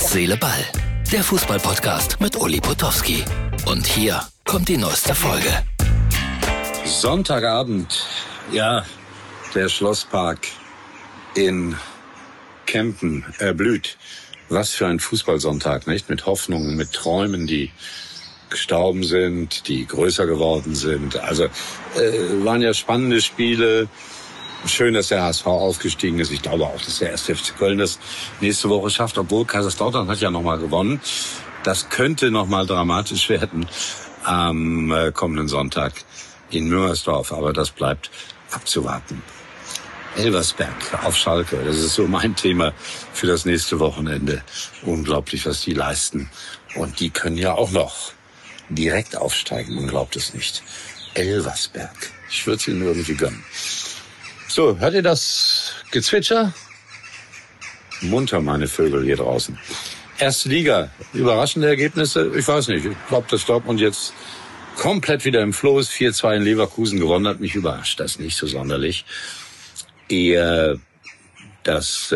Herz, Seele, Ball. Der Fußball-Podcast mit Uli Potowski. Und hier kommt die neueste Folge. Sonntagabend, ja, der Schlosspark in Kempen erblüht. Was für ein Fußballsonntag, nicht? Mit Hoffnungen, mit Träumen, die gestorben sind, die größer geworden sind. Also waren ja spannende Spiele. Schön, dass der HSV aufgestiegen ist. Ich glaube auch, dass der 1. FC Köln das nächste Woche schafft, obwohl Kaiserslautern hat ja nochmal gewonnen. Das könnte nochmal dramatisch werden am kommenden Sonntag in Müngersdorf, aber das bleibt abzuwarten. Elversberg auf Schalke, das ist so mein Thema für das nächste Wochenende. Unglaublich, was die leisten. Und die können ja auch noch direkt aufsteigen, man glaubt es nicht. Elversberg, ich würde es ihnen irgendwie gönnen. So, hört ihr das Gezwitscher? Munter, meine Vögel hier draußen. Erste Liga, überraschende Ergebnisse? Ich weiß nicht, ich glaube, dass Dortmund jetzt komplett wieder im Flow ist. 4-2 in Leverkusen gewonnen hat, mich überrascht das nicht so sonderlich. Eher das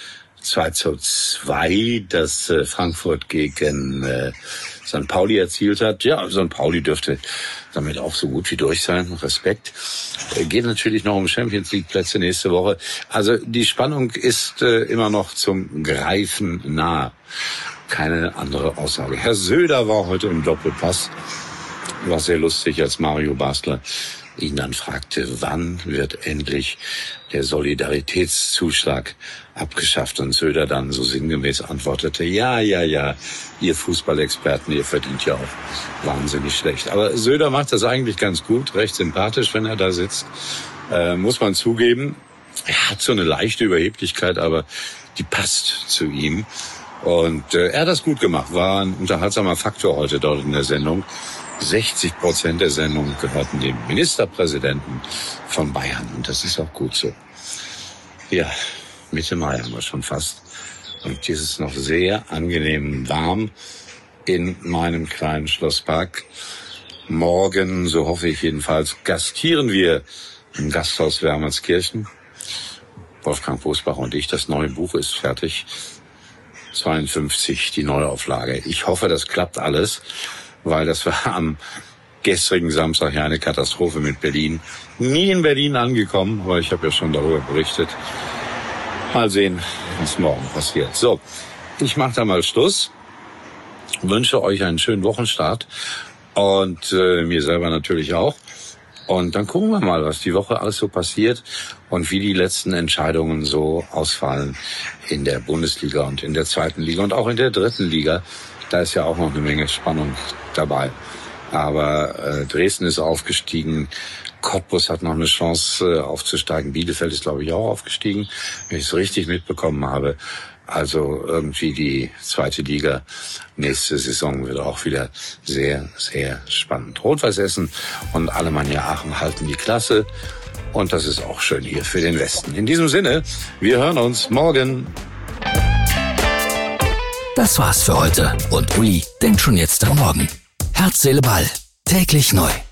2-2, das Frankfurt gegen St. Pauli erzielt hat. Ja, St. Pauli dürfte damit auch so gut wie durch sein. Respekt. Geht natürlich noch um Champions League Plätze nächste Woche. Also die Spannung ist immer noch zum Greifen nah. Keine andere Aussage. Herr Söder war heute im Doppelpass. War sehr lustig, als Mario Basler ihn dann fragte, wann wird endlich der Solidaritätszuschlag abgeschafft, und Söder dann so sinngemäß antwortete, ja, ihr Fußballexperten, ihr verdient ja auch wahnsinnig schlecht. Aber Söder macht das eigentlich ganz gut, recht sympathisch, wenn er da sitzt, muss man zugeben. Er hat so eine leichte Überheblichkeit, aber die passt zu ihm. Und er hat das gut gemacht, war ein unterhaltsamer Faktor heute dort in der Sendung. 60% der Sendung gehörten dem Ministerpräsidenten von Bayern. Und das ist auch gut so. Ja, Mitte Mai haben wir schon fast. Und hier ist es noch sehr angenehm warm in meinem kleinen Schlosspark. Morgen, so hoffe ich jedenfalls, gastieren wir im Gasthaus Wermelskirchen. Wolfgang Bosbach und ich, das neue Buch ist fertig. 52, die Neuauflage. Ich hoffe, das klappt alles, weil das war am gestrigen Samstag ja eine Katastrophe mit Berlin. Nie in Berlin angekommen, aber ich habe ja schon darüber berichtet. Mal sehen, was morgen passiert. So, ich mache da mal Schluss. Wünsche euch einen schönen Wochenstart und mir selber natürlich auch. Und dann gucken wir mal, was die Woche alles so passiert und wie die letzten Entscheidungen so ausfallen in der Bundesliga und in der zweiten Liga und auch in der dritten Liga. Da ist ja auch noch eine Menge Spannung dabei. Aber Dresden ist aufgestiegen, Cottbus hat noch eine Chance aufzusteigen, Bielefeld ist, glaube ich, auch aufgestiegen, wenn ich es richtig mitbekommen habe. Also irgendwie die zweite Liga nächste Saison wird auch wieder sehr, sehr spannend. Rot-Weiß Essen und Alemannia Aachen halten die Klasse. Und das ist auch schön hier für den Westen. In diesem Sinne, wir hören uns morgen. Das war's für heute. Und Uli denkt schon jetzt am Morgen. Herz, Seele, Ball. Täglich neu.